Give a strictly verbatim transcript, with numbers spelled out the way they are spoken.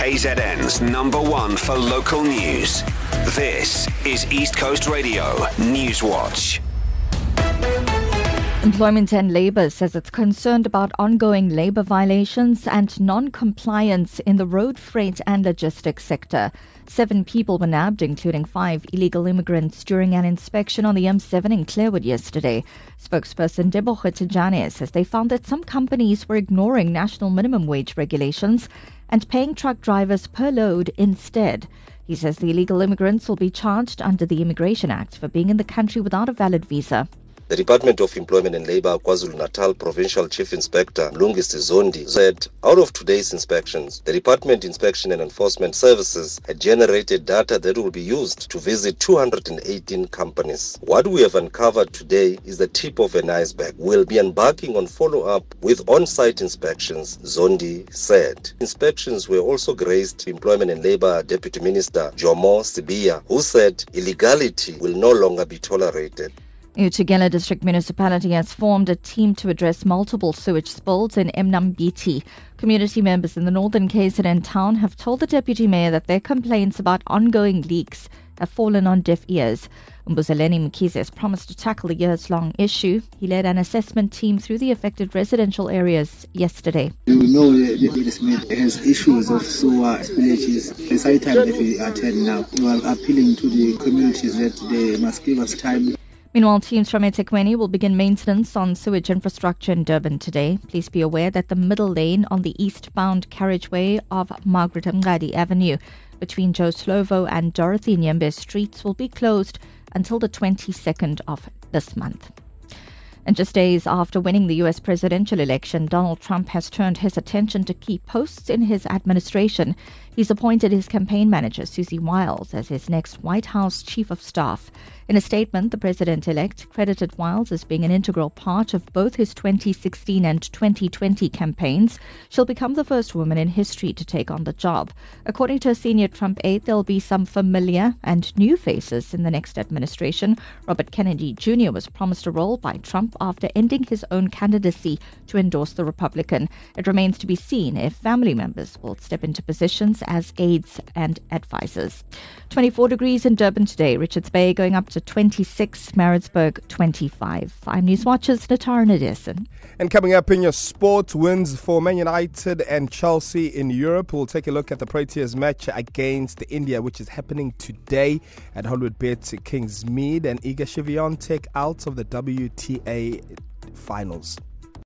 K Z N's number one for local news. This is East Coast Radio News Watch. Employment and Labour says it's concerned about ongoing labour violations and non-compliance in the road freight and logistics sector. Seven people were nabbed, including five illegal immigrants, during an inspection on the M seven in Clarewood yesterday. Spokesperson Deboche Tijane says they found that some companies were ignoring national minimum wage regulations and paying truck drivers per load instead. He says the illegal immigrants will be charged under the Immigration Act for being in the country without a valid visa. The Department of Employment and Labour KwaZulu-Natal Provincial Chief Inspector Mlungisi Zondi said out of today's inspections, the Department Inspection and Enforcement Services had generated data that will be used to visit two hundred eighteen companies. What we have uncovered today is the tip of an iceberg. We'll be embarking on follow-up with on-site inspections, Zondi said. Inspections were also graced to Employment and Labour Deputy Minister Jomo Sibiya, who said illegality will no longer be tolerated. Utugela District Municipality has formed a team to address multiple sewage spills in Mnambiti. Community members in the northern K Z N town have told the Deputy Mayor that their complaints about ongoing leaks have fallen on deaf ears. Mbuzaleni Mkhize has promised to tackle the years-long issue. He led an assessment team through the affected residential areas yesterday. We know that this has issues of sewer spillages. It's high time that we attend now. We are appealing to the communities that they must give us time. Meanwhile, teams from eThekwini will begin maintenance on sewage infrastructure in Durban today. Please be aware that the middle lane on the eastbound carriageway of Margaret Mngadi Avenue between Joe Slovo and Dorothy Nyembe streets will be closed until the twenty-second of this month. And just days after winning the U S presidential election, Donald Trump has turned his attention to key posts in his administration. He's appointed his campaign manager, Susie Wiles, as his next White House chief of staff. In a statement, the president-elect credited Wiles as being an integral part of both his twenty sixteen and twenty twenty campaigns. She'll become the first woman in history to take on the job. According to a senior Trump aide, there'll be some familiar and new faces in the next administration. Robert Kennedy Junior was promised a role by Trump after ending his own candidacy to endorse the Republican. It remains to be seen if family members will step into positions as aides and advisors. twenty-four degrees in Durban today. Richards Bay going up to twenty-six, Maritzburg twenty-five. I'm News Watchers Natara Nadesan. And coming up in your sport, wins for Man United and Chelsea in Europe. We'll take a look at the Proteas match against India, which is happening today at Hollywoodbet Kingsmead, and Iga Swiatek out of the W T A finals.